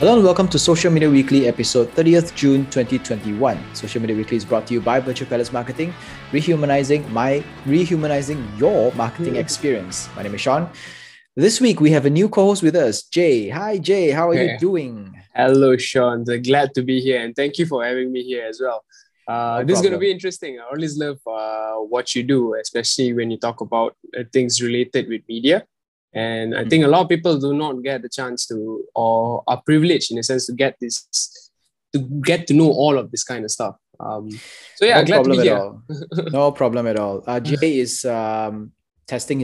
Hello and welcome to Social Media Weekly, episode 30th June 2021. Social Media Weekly is brought to you by Virtual Palace Marketing, rehumanizing your marketing experience. My name is Sean. This week we have a new co-host with us, Jay. Hi Jay, how are you doing? Hello Sean, glad to be here and thank you for having me here as well. This is going to be interesting. I always love what you do, especially when you talk about things related with media. And I think a lot of people do not get the chance to, or are privileged in a sense to get to know all of this kind of stuff. Glad to be here. No problem at all. Jay is testing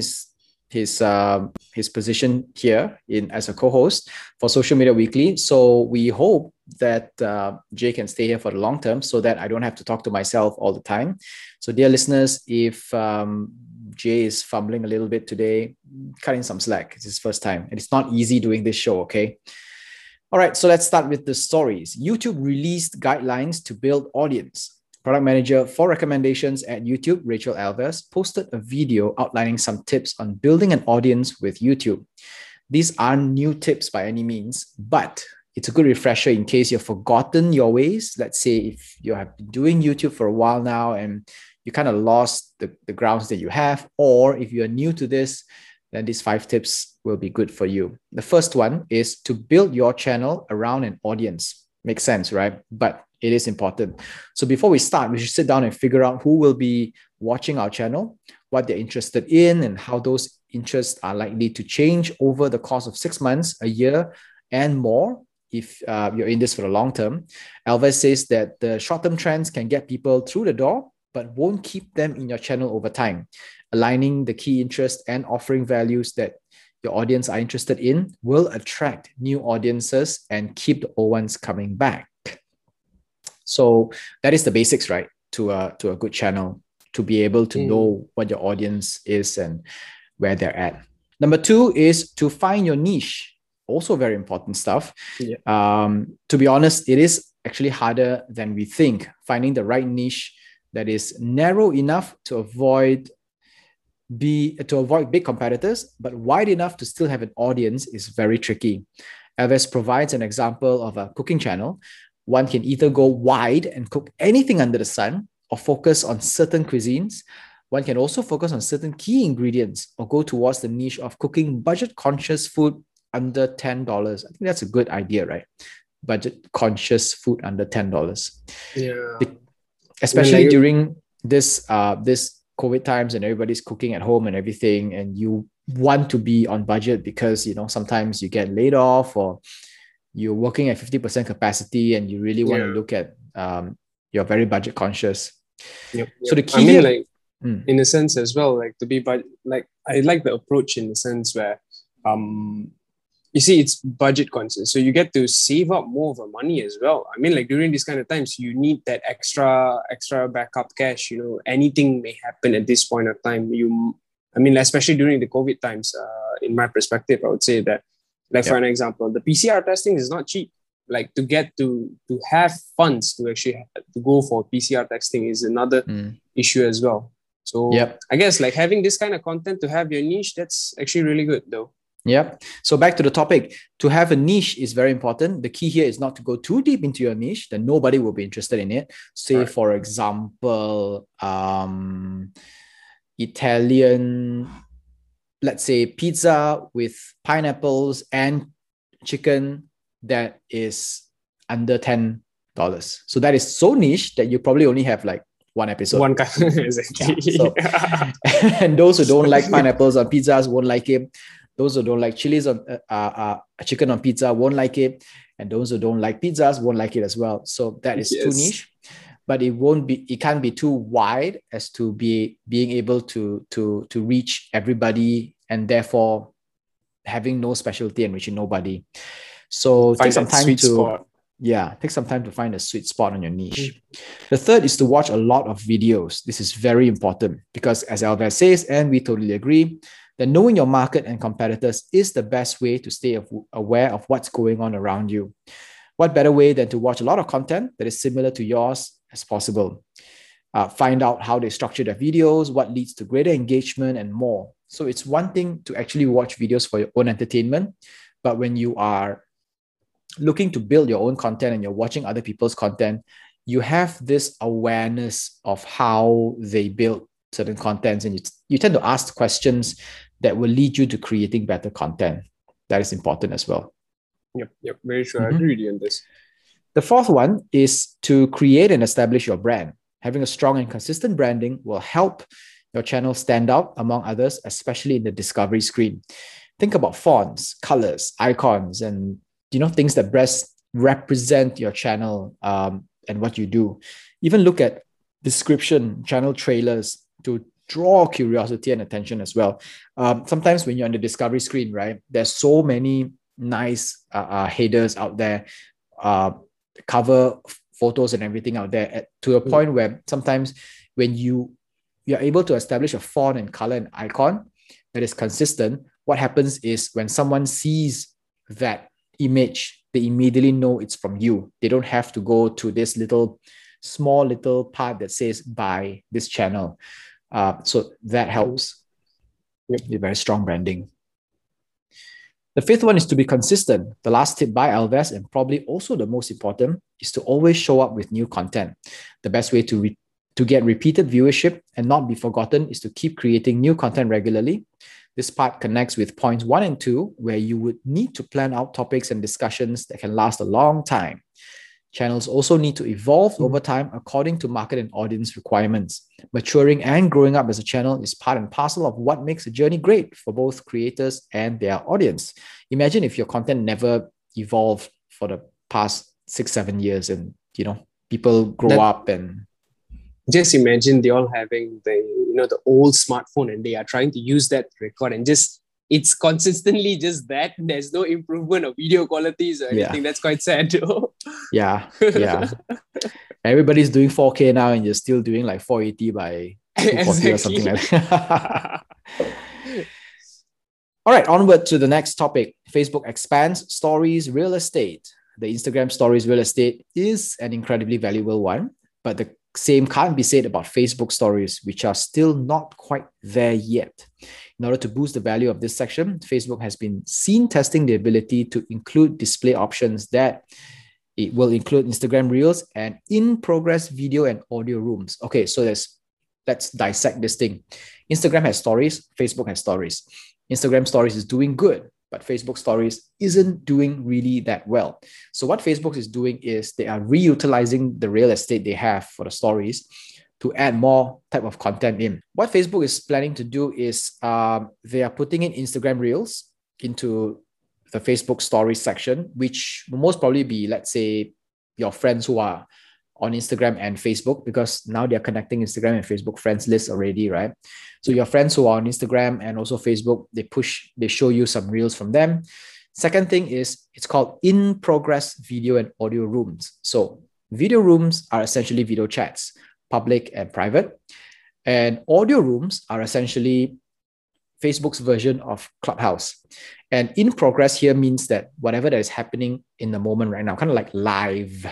his position here as a co-host for Social Media Weekly. So we hope that Jay can stay here for the long term so that I don't have to talk to myself all the time. So dear listeners, if Jay is fumbling a little bit today, cutting some slack. It's his first time and it's not easy doing this show, okay? All right, so let's start with the stories. YouTube released guidelines to build audience. Product manager for recommendations at YouTube, Rachel Alves, posted a video outlining some tips on building an audience with YouTube. These aren't new tips by any means, but it's a good refresher in case you've forgotten your ways. Let's say if you have been doing YouTube for a while now and you kind of lost the grounds that you have, or if you're new to this, then these 5 tips will be good for you. The first one is to build your channel around an audience. Makes sense, right? But it is important. So before we start, we should sit down and figure out who will be watching our channel, what they're interested in, and how those interests are likely to change over the course of 6 months, a year, and more if you're in this for the long term. Alves says that the short-term trends can get people through the door, but won't keep them in your channel over time. Aligning the key interests and offering values that your audience are interested in will attract new audiences and keep the old ones coming back. So that is the basics, right? To a good channel, to be able to know what your audience is and where they're at. Number 2 is to find your niche. Also very important stuff. Yeah. To be honest, it is actually harder than we think. Finding the right niche that is narrow enough to avoid big competitors, but wide enough to still have an audience is very tricky. Alves provides an example of a cooking channel. One can either go wide and cook anything under the sun or focus on certain cuisines. One can also focus on certain key ingredients or go towards the niche of cooking budget-conscious food under $10. I think that's a good idea, right? Budget-conscious food under $10. Yeah. Especially during this COVID times and everybody's cooking at home and everything, and you want to be on budget because, sometimes you get laid off or you're working at 50% capacity and you really want to look at you're very budget conscious. Yep. So the key in a sense as well, to be I like the approach in the sense where you see it's budget conscious, so you get to save up more of the money as well. During these kind of times you need that extra backup cash. Anything may happen at this point of time. Especially during the COVID times, in my perspective, I would say that, for an example, the PCR testing is not cheap. To get to have funds to actually to go for PCR testing is another issue as well. So I guess having this kind of content to have your niche, that's actually really good though. Yep. So back to the topic, to have a niche is very important. The key here is not to go too deep into your niche, then nobody will be interested in it. Say, for example, Italian, let's say pizza with pineapples and chicken that is under $10. So that is so niche that you probably only have one episode. Exactly. And those who don't like pineapples on pizzas won't like it. Those who don't like chilies on chicken on pizza won't like it, and those who don't like pizzas won't like it as well. So that is too niche, but it can't be too wide as to being able to reach everybody, and therefore having no specialty and reaching nobody. So take some time to find a sweet spot on your niche. The third is to watch a lot of videos. This is very important because, as Alves says, and we totally agree, that knowing your market and competitors is the best way to stay aware of what's going on around you. What better way than to watch a lot of content that is similar to yours as possible? Find out how they structure their videos, what leads to greater engagement, and more. So it's one thing to actually watch videos for your own entertainment, but when you are looking to build your own content and you're watching other people's content, you have this awareness of how they build certain contents, and you tend to ask questions that will lead you to creating better content. That is important as well. Yep, very true. I agree with you on this. The fourth one is to create and establish your brand. Having a strong and consistent branding will help your channel stand out among others, especially in the discovery screen. Think about fonts, colors, icons, and things that best represent your channel and what you do. Even look at description, channel trailers to draw curiosity and attention as well. Sometimes when you're on the discovery screen, right, there's so many nice headers out there, cover photos and everything out there, to a point where sometimes when you're able to establish a font and color and icon that is consistent, what happens is when someone sees that image, they immediately know it's from you. They don't have to go to this small little part that says buy this channel. So that helps with very strong branding. The fifth one is to be consistent. The last tip by Alves, and probably also the most important, is to always show up with new content. The best way to get repeated viewership and not be forgotten is to keep creating new content regularly. This part connects with points 1 and 2, where you would need to plan out topics and discussions that can last a long time. Channels also need to evolve over time according to market and audience requirements. Maturing and growing up as a channel is part and parcel of what makes a journey great for both creators and their audience. Imagine if your content never evolved for the past 6-7 years, and people grow up and just imagine they all having the old smartphone and they are trying to use that to record, and it's consistently just that. There's no improvement of video qualities or anything. That's quite sad too. Yeah. Everybody's doing 4K now, and you're still doing like 480 by 240 or something like that. All right, onward to the next topic. Facebook expands stories real estate. The Instagram stories real estate is an incredibly valuable one, but the same can't be said about Facebook stories, which are still not quite there yet. In order to boost the value of this section, Facebook has been seen testing the ability to include display options that it will include Instagram Reels and in-progress video and audio rooms. Okay, so let's dissect this thing. Instagram has stories, Facebook has stories. Instagram stories is doing good, but Facebook stories isn't doing really that well. So what Facebook is doing is they are reutilizing the real estate they have for the stories to add more type of content in. What Facebook is planning to do is they are putting in Instagram Reels into the Facebook stories section, which will most probably be, let's say, your friends who are on Instagram and Facebook, because now they're connecting Instagram and Facebook friends list already, right? So your friends who are on Instagram and also Facebook, they show you some Reels from them. Second thing is it's called in-progress video and audio rooms. So video rooms are essentially video chats, public and private. And audio rooms are essentially Facebook's version of Clubhouse. And in progress here means that whatever that is happening in the moment right now, kind of like live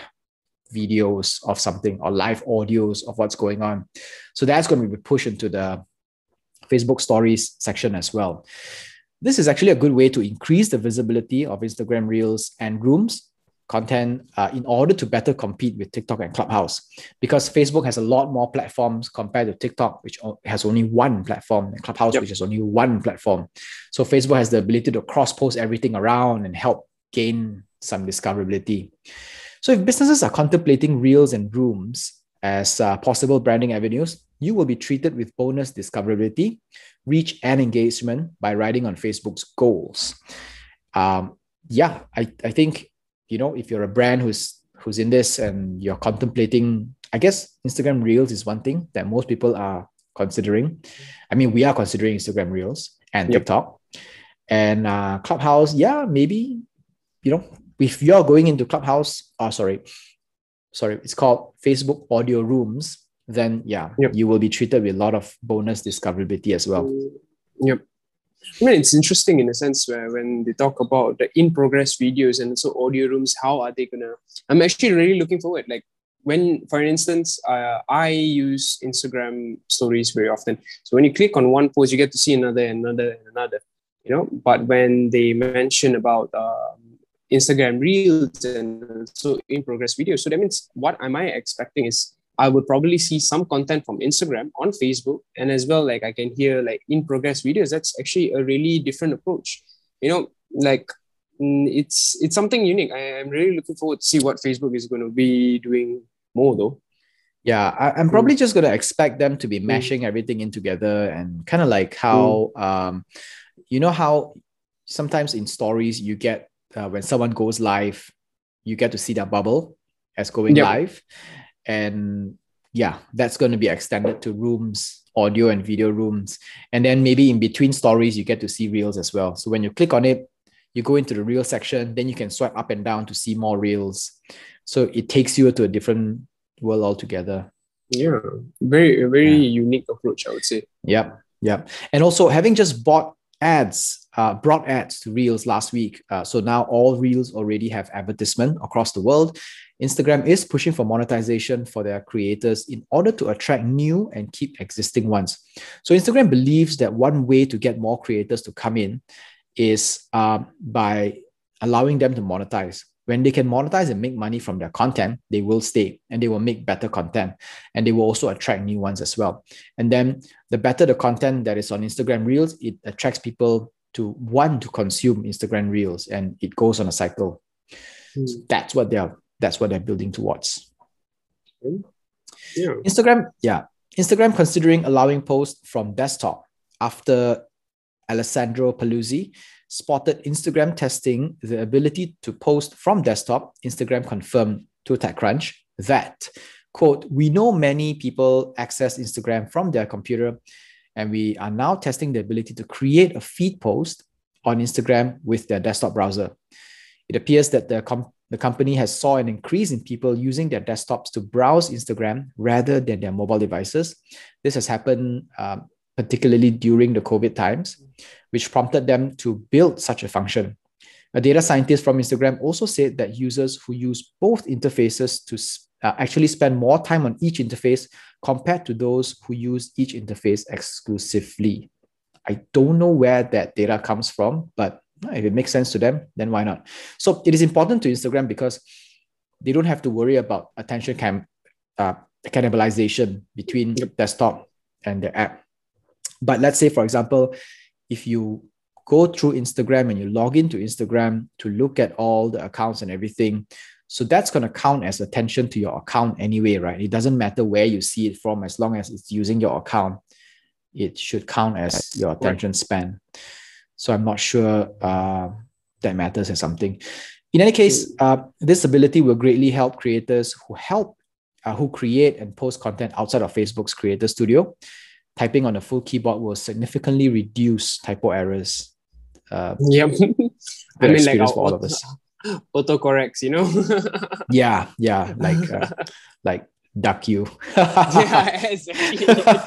videos of something or live audios of what's going on. So that's going to be pushed into the Facebook stories section as well. This is actually a good way to increase the visibility of Instagram Reels and Rooms content in order to better compete with TikTok and Clubhouse, because Facebook has a lot more platforms compared to TikTok, which has only one platform, and Clubhouse, which has only one platform. So Facebook has the ability to cross-post everything around and help gain some discoverability. So if businesses are contemplating Reels and Rooms as possible branding avenues, you will be treated with bonus discoverability, reach, and engagement by riding on Facebook's goals. I think, if you're a brand who's in this and you're contemplating, I guess Instagram Reels is one thing that most people are considering. I mean, we are considering Instagram Reels and TikTok. And Clubhouse, maybe, if you're going into Clubhouse, it's called Facebook Audio Rooms, then you will be treated with a lot of bonus discoverability as well. I mean, it's interesting in a sense where when they talk about the in-progress videos and also audio rooms, how are they gonna? I'm actually really looking forward. Like when, for instance, I use Instagram stories very often. So when you click on one post, you get to see another. But when they mention about Instagram Reels and also in progress videos. So that means what am I expecting is I would probably see some content from Instagram on Facebook, and as well, like I can hear like in progress videos. That's actually a really different approach. Like it's something unique. I'm really looking forward to see what Facebook is going to be doing more though. Yeah, I'm probably just going to expect them to be mashing everything in together, and kind of like how, how sometimes in stories you get when someone goes live, you get to see their bubble as going Yep. live. And yeah, that's going to be extended to rooms, audio and video rooms. And then maybe in between stories, you get to see reels as well. So when you click on it, you go into the reel section, then you can swipe up and down to see more reels. So it takes you to a different world altogether. Yeah, very unique approach, I would say. Yep. And also having just brought ads to Reels last week. So now all Reels already have advertisement across the world. Instagram is pushing for monetization for their creators in order to attract new and keep existing ones. So Instagram believes that one way to get more creators to come in is by allowing them to monetize. When they can monetize and make money from their content, they will stay and they will make better content, and they will also attract new ones as well. And then the better the content that is on Instagram Reels, it attracts people to want to consume Instagram Reels, and it goes on a cycle. So that's what they're building towards. Yeah. Instagram considering allowing posts from desktop after Alessandro Paluzzi spotted Instagram testing the ability to post from desktop. Instagram confirmed to TechCrunch that, quote, "We know many people access Instagram from their computer, and we are now testing the ability to create a feed post on Instagram with their desktop browser. It appears that the company has saw an increase in people using their desktops to browse Instagram rather than their mobile devices. This has happened particularly during the COVID times, which prompted them to build such a function. A data scientist from Instagram also said that users who use both interfaces to actually spend more time on each interface compared to those who use each interface exclusively." I don't know where that data comes from, but if it makes sense to them, then why not? So it is important to Instagram because they don't have to worry about attention cannibalization between desktop and the app. But let's say, for example, if you go through Instagram and you log into Instagram to look at all the accounts and everything, so that's going to count as attention to your account anyway, right? It doesn't matter where you see it from, as long as it's using your account, it should count as your attention span. So I'm not sure that matters as something. In any case, this ability will greatly help creators who create and post content outside of Facebook's Creator Studio. Typing on a full keyboard will significantly reduce typo errors. Yep. I mean, like for all of us. Autocorrects, Yeah, like duck you. Yeah, exactly.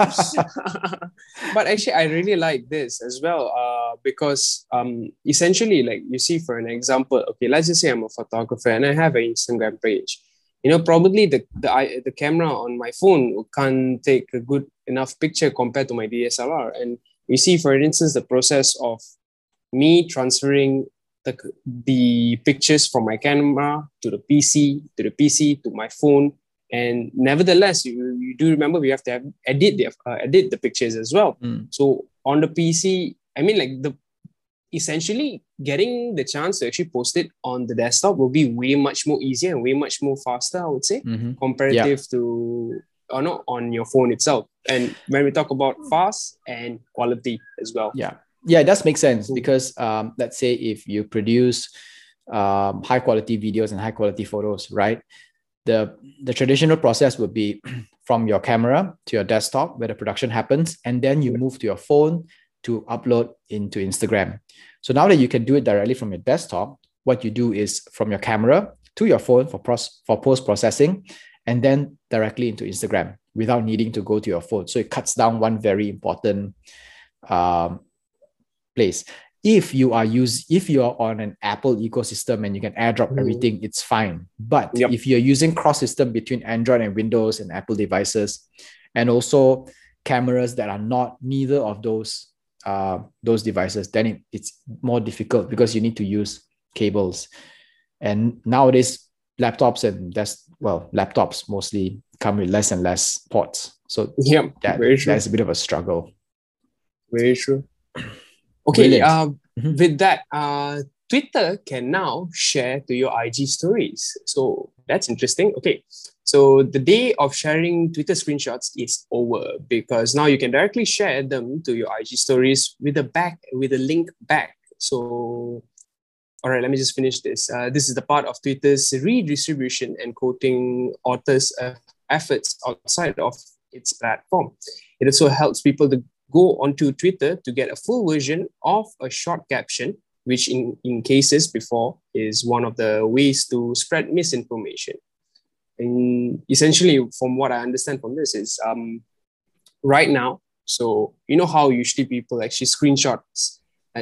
But actually, I really like this as well, because essentially, like you see, for an example, okay, let's just say I'm a photographer and I have an Instagram page. Probably the camera on my phone can't take a good enough picture compared to my DSLR. And you see, for instance, the process of me transferring the pictures from my camera to the PC to my phone. And nevertheless, you do remember we have to edit the pictures as well. So on the PC, I mean, like essentially getting the chance to actually post it on the desktop will be way much more easier and way much more faster, I would say, comparative to on your phone itself. And when we talk about fast and quality as well. Yeah, it does make sense because let's say if you produce high quality videos and high quality photos, right? The traditional process would be from your camera to your desktop where the production happens, and then you move to your phone to upload into Instagram. So now that you can do it directly from your desktop, what you do is from your camera to your phone for post-processing, and then directly into Instagram without needing to go to your phone. So it cuts down one very important place. If you are on an Apple ecosystem and you can airdrop everything, it's fine. But if you're using cross-system between Android and Windows and Apple devices, and also cameras that are not neither of those devices, then it's more difficult because you need to use cables. And nowadays, laptops mostly come with less and less ports. So very true. that's a bit of a struggle. Very true. Okay, Mm-hmm. with that, Twitter can now share to your IG stories. So that's interesting. Okay, so the day of sharing Twitter screenshots is over, because now you can directly share them to your IG stories with a link back. So, all right, let me just finish this. This is the part of Twitter's redistribution and quoting authors' efforts outside of its platform. It also helps people to go onto Twitter to get a full version of a short caption, which in cases before is one of the ways to spread misinformation. And essentially, from what I understand from this is right now, so you know how usually people actually screenshots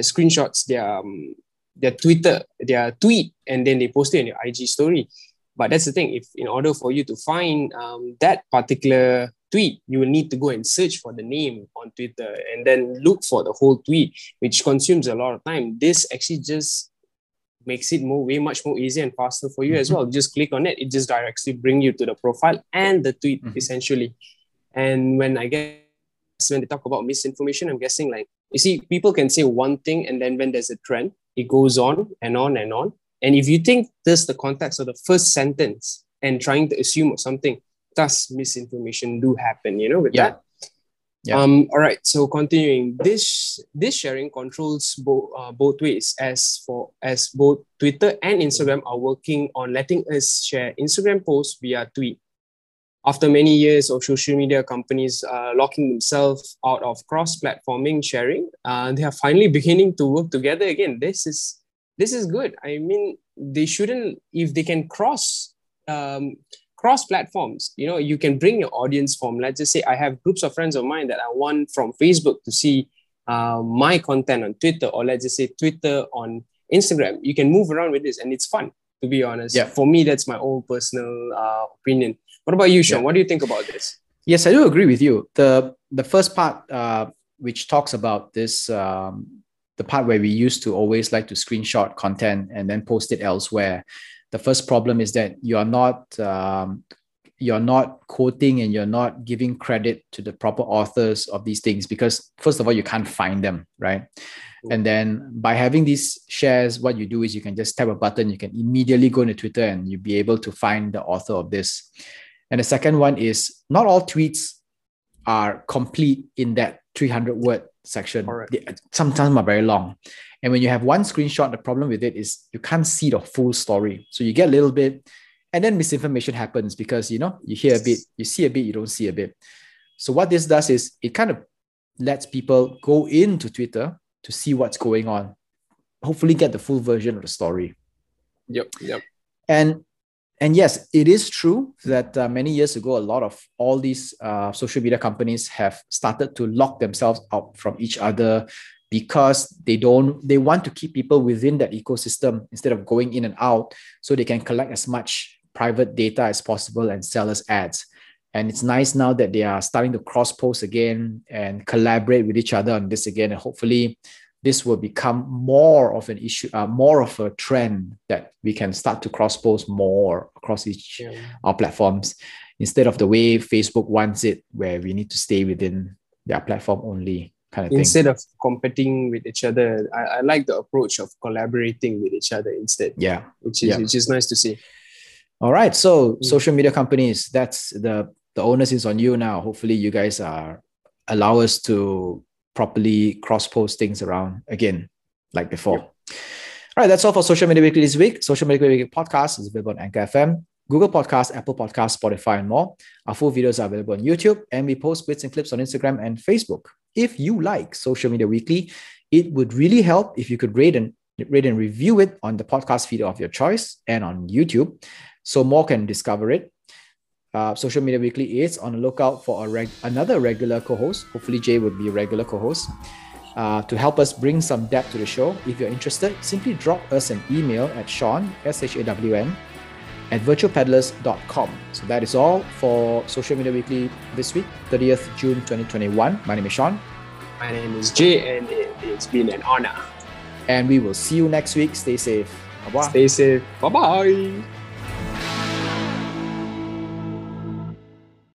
their tweet, and then they post it in your IG story. But that's the thing, if in order for you to find that particular tweet, you will need to go and search for the name on Twitter and then look for the whole tweet, which consumes a lot of time. This actually just makes it way much more easy and faster for you as well. Just click on it, it just directly bring you to the profile and the tweet essentially. And when they talk about misinformation, I'm guessing, like, you see, people can say one thing, and then when there's a trend, it goes on and on and on. And if you think this the context of the first sentence and trying to assume something, thus misinformation do happen, with that. Yeah. All right. So continuing, this sharing controls both ways, as both Twitter and Instagram are working on letting us share Instagram posts via tweet. After many years of social media companies locking themselves out of cross-platforming sharing, they are finally beginning to work together again. This is good. I mean, they shouldn't, if they can cross platforms, you can bring your audience from, let's just say I have groups of friends of mine that I want from Facebook to see my content on Twitter, or let's just say Twitter on Instagram. You can move around with this, and it's fun, to be honest. Yeah. For me, that's my own personal opinion. What about you, Sean? Yeah. What do you think about this? Yes, I do agree with you. The first part, which talks about this, the part where we used to always like to screenshot content and then post it elsewhere. The first problem is that you're not quoting and you're not giving credit to the proper authors of these things, because first of all, you can't find them, right? And then by having these shares, what you do is you can just tap a button, you can immediately go into Twitter and you'll be able to find the author of this. And the second one is not all tweets are complete in that 300-word section. Sometimes are very long. And when you have one screenshot, the problem with it is you can't see the full story. So you get a little bit, and then misinformation happens because, you hear a bit, you see a bit, you don't see a bit. So what this does is it kind of lets people go into Twitter to see what's going on, hopefully get the full version of the story. Yep. And yes, it is true that many years ago, a lot of all these social media companies have started to lock themselves out from each other because they want to keep people within that ecosystem instead of going in and out, so they can collect as much private data as possible and sell us ads. And it's nice now that they are starting to cross-post again and collaborate with each other on this again. And hopefully this will become more of an issue, more of a trend that we can start to cross-post more across our platforms, instead of the way Facebook wants it, where we need to stay within their platform only kind of thing. Instead of competing with each other, I like the approach of collaborating with each other instead. Yeah. Which is nice to see. All right. So social media companies, that's the onus is on you now. Hopefully you guys allow us to properly cross-post things around again, like before. Yep. All right, that's all for Social Media Weekly this week. Social Media Weekly podcast is available on Anchor FM, Google Podcasts, Apple Podcasts, Spotify, and more. Our full videos are available on YouTube, and we post bits and clips on Instagram and Facebook. If you like Social Media Weekly, it would really help if you could rate and review it on the podcast feed of your choice and on YouTube, so more can discover it. Social Media Weekly is on the lookout for another regular co-host. Hopefully Jay would be a regular co-host to help us bring some depth to the show. If you're interested, simply drop us an email at Shawn, SHAWN, @virtualpeddlers.com. So that is all for Social Media Weekly this week, 30th June 2021. My name is Shawn. My name is Jay, and it's been an honor. And we will see you next week. Stay safe. Bye bye. Stay safe. Bye bye.